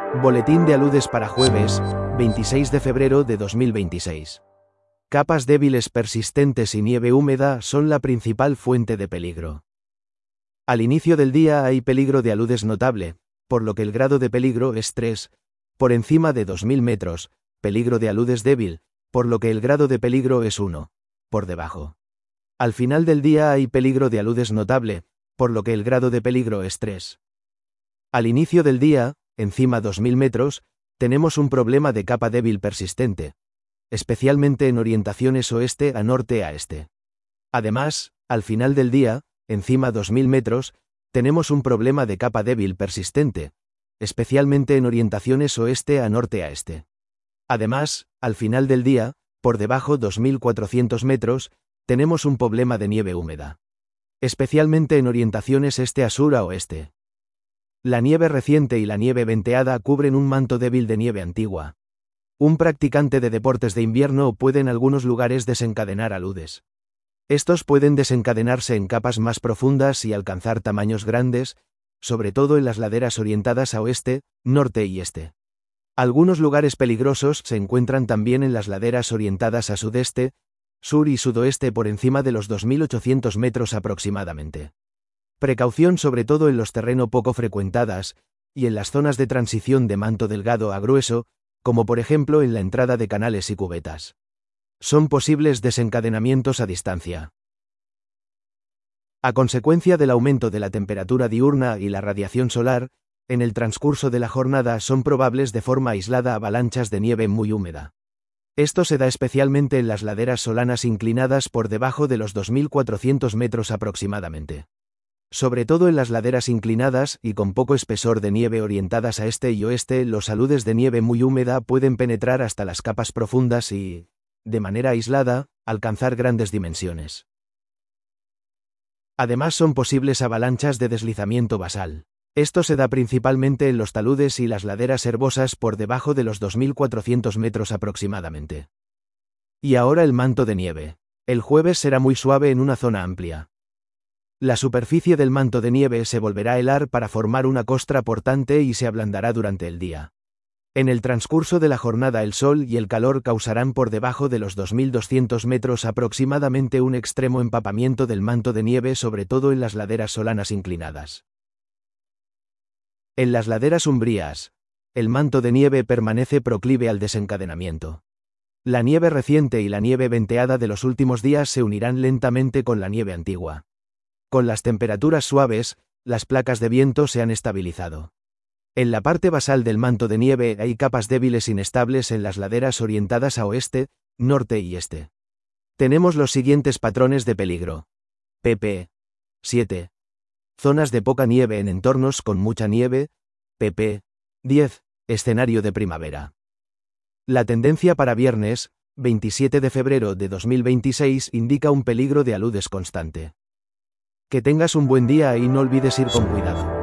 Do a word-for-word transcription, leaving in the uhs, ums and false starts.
Boletín de aludes para jueves, veintiséis de febrero de dos mil veintiséis. Capas débiles persistentes y nieve húmeda son la principal fuente de peligro. Al inicio del día hay peligro de aludes notable, por lo que el grado de peligro es tres, por encima de dos mil metros, peligro de aludes débil, por lo que el grado de peligro es uno, por debajo. Al final del día hay peligro de aludes notable, por lo que el grado de peligro es tres. Al inicio del día, encima dos mil metros, tenemos un problema de capa débil persistente, especialmente en orientaciones oeste a norte a este. Además, al final del día, encima dos mil metros, tenemos un problema de capa débil persistente, especialmente en orientaciones oeste a norte a este. Además, al final del día, por debajo dos mil cuatrocientos metros, tenemos un problema de nieve húmeda, especialmente en orientaciones este a sur a oeste. La nieve reciente y la nieve venteada cubren un manto débil de nieve antigua. Un practicante de deportes de invierno puede en algunos lugares desencadenar aludes. Estos pueden desencadenarse en capas más profundas y alcanzar tamaños grandes, sobre todo en las laderas orientadas a oeste, norte y este. Algunos lugares peligrosos se encuentran también en las laderas orientadas a sudeste, sur y sudoeste por encima de los dos mil ochocientos metros aproximadamente. Precaución sobre todo en los terrenos poco frecuentadas, y en las zonas de transición de manto delgado a grueso, como por ejemplo en la entrada de canales y cubetas. Son posibles desencadenamientos a distancia. A consecuencia del aumento de la temperatura diurna y la radiación solar, en el transcurso de la jornada son probables de forma aislada avalanchas de nieve muy húmeda. Esto se da especialmente en las laderas solanas inclinadas por debajo de los dos mil cuatrocientos metros aproximadamente. Sobre todo en las laderas inclinadas y con poco espesor de nieve orientadas a este y oeste, los aludes de nieve muy húmeda pueden penetrar hasta las capas profundas y, de manera aislada, alcanzar grandes dimensiones. Además son posibles avalanchas de deslizamiento basal. Esto se da principalmente en los taludes y las laderas herbosas por debajo de los dos mil cuatrocientos metros aproximadamente. Y ahora el manto de nieve. El jueves será muy suave en una zona amplia. La superficie del manto de nieve se volverá a helar para formar una costra portante y se ablandará durante el día. En el transcurso de la jornada el sol y el calor causarán por debajo de los dos mil doscientos metros aproximadamente un extremo empapamiento del manto de nieve, sobre todo en las laderas solanas inclinadas. En las laderas umbrías, el manto de nieve permanece proclive al desencadenamiento. La nieve reciente y la nieve venteada de los últimos días se unirán lentamente con la nieve antigua. Con las temperaturas suaves, las placas de viento se han estabilizado. En la parte basal del manto de nieve hay capas débiles inestables en las laderas orientadas a oeste, norte y este. Tenemos los siguientes patrones de peligro. pp. siete. Zonas de poca nieve en entornos con mucha nieve. pp. diez. Escenario de primavera. La tendencia para viernes, veintisiete de febrero de dos mil veintiséis, indica un peligro de aludes constante. Que tengas un buen día y no olvides ir con cuidado.